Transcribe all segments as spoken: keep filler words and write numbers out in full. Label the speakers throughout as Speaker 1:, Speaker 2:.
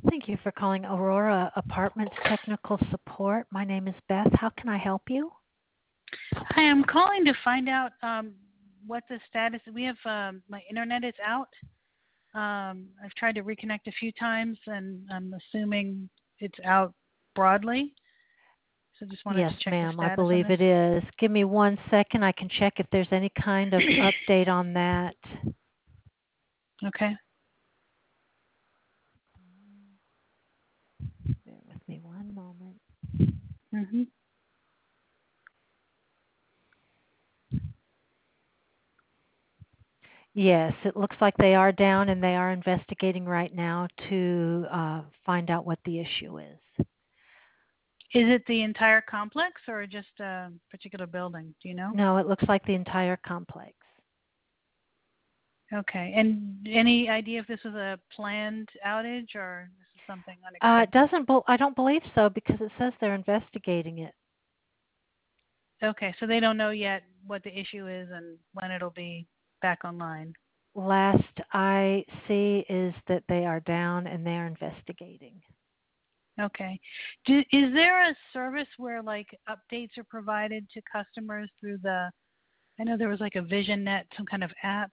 Speaker 1: Thank you for calling Aurora Apartments Technical Support. My name is Beth. How can I help you?
Speaker 2: Hi, I'm calling to find out um, what the status. We have um, my internet is out. Um, I've tried to reconnect a few times, and I'm assuming it's out broadly. So just wanted
Speaker 1: Yes,
Speaker 2: to check the
Speaker 1: ma'am. I
Speaker 2: status on
Speaker 1: believe
Speaker 2: this.
Speaker 1: it is. Give me one second. I can check if there's any kind of update on that.
Speaker 2: Okay.
Speaker 1: Bear with me one moment.
Speaker 2: Mhm.
Speaker 1: Yes, it looks like they are down and they are investigating right now to uh, find out what the issue is.
Speaker 2: Is it the entire complex or just a particular building? Do you know?
Speaker 1: No, it looks like the entire complex.
Speaker 2: Okay. And any idea if this was a planned outage or this is something
Speaker 1: Uh, it
Speaker 2: unexpected?
Speaker 1: doesn't. Be- I don't believe so because it says they're investigating it.
Speaker 2: Okay, so they don't know yet what the issue is and when it'll be back online.
Speaker 1: Last I see is that they are down and they are investigating.
Speaker 2: Okay. Do, is there a service where like updates are provided to customers through the? I know there was like a VisionNet, some kind of app,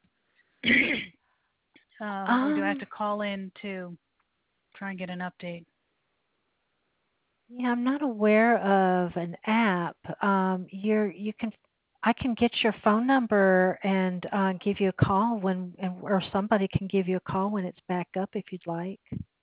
Speaker 2: um, or do I have
Speaker 1: Um,
Speaker 2: to call in to try and get an update?
Speaker 1: yeah, I'm not aware of an app. Um, you're you can I can get your phone number and uh, give you a call when, and, or somebody can give you a call when it's back up if you'd like.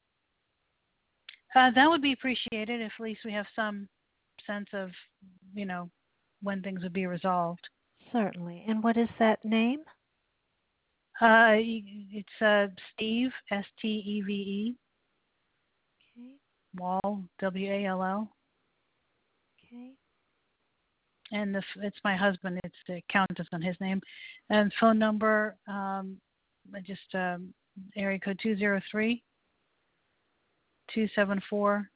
Speaker 2: Uh, that would be appreciated if at least we have some sense of, you know, when things would be resolved.
Speaker 1: Certainly. And what is that name?
Speaker 2: Uh, it's uh, Steve, S T E V E,
Speaker 1: Okay.
Speaker 2: Wall, W A L L.
Speaker 1: Okay.
Speaker 2: And the, it's my husband. It's the Countess on his name, and phone number. Um, I just um, area code two zero three two seven four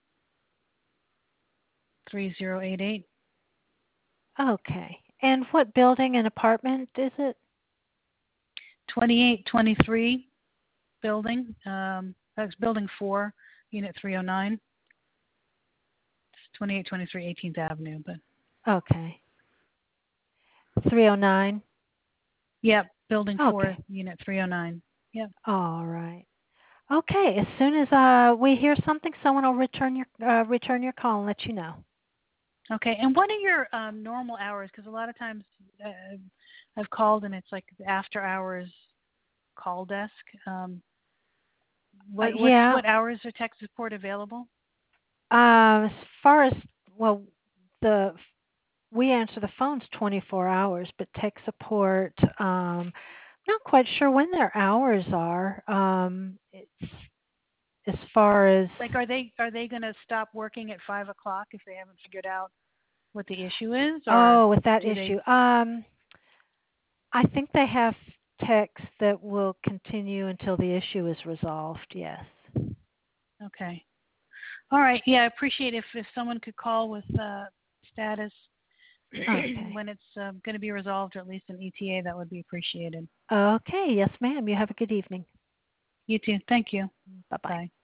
Speaker 2: three zero eight eight.
Speaker 1: Okay. And what building and apartment is it?
Speaker 2: Twenty eight twenty three building. Um, that's building four, unit three oh nine. It's twenty eight twenty three eighteenth Avenue, but
Speaker 1: Okay. three oh nine.
Speaker 2: yep, building four,
Speaker 1: Okay.
Speaker 2: unit three oh nine. Yep.
Speaker 1: All right. Okay. As soon as uh, we hear something, someone will return your uh, return your call and let you know.
Speaker 2: Okay. And what are your um, normal hours? Because a lot of times uh, I've called and it's like the after hours call desk. Um,
Speaker 1: Uh,
Speaker 2: what what
Speaker 1: yeah.
Speaker 2: what hours are tech support available?
Speaker 1: Uh, as far as well, the we answer the phones twenty-four hours, but tech support. Um, not quite sure when their hours are. Um, it's as far as
Speaker 2: Like, are they are they going to stop working at five o'clock if they haven't figured out what the issue is, or
Speaker 1: oh, with that
Speaker 2: do they?
Speaker 1: issue. Um, I think they have techs that will continue until the issue is resolved. Yes.
Speaker 2: Okay. All right. Yeah, I appreciate if if someone could call with uh, status
Speaker 1: Okay.
Speaker 2: when it's uh, going to be resolved, or at least an E T A. That would be appreciated.
Speaker 1: Okay. Yes, ma'am. You have a good evening.
Speaker 2: You too. Thank you.
Speaker 1: Bye bye.
Speaker 2: Bye.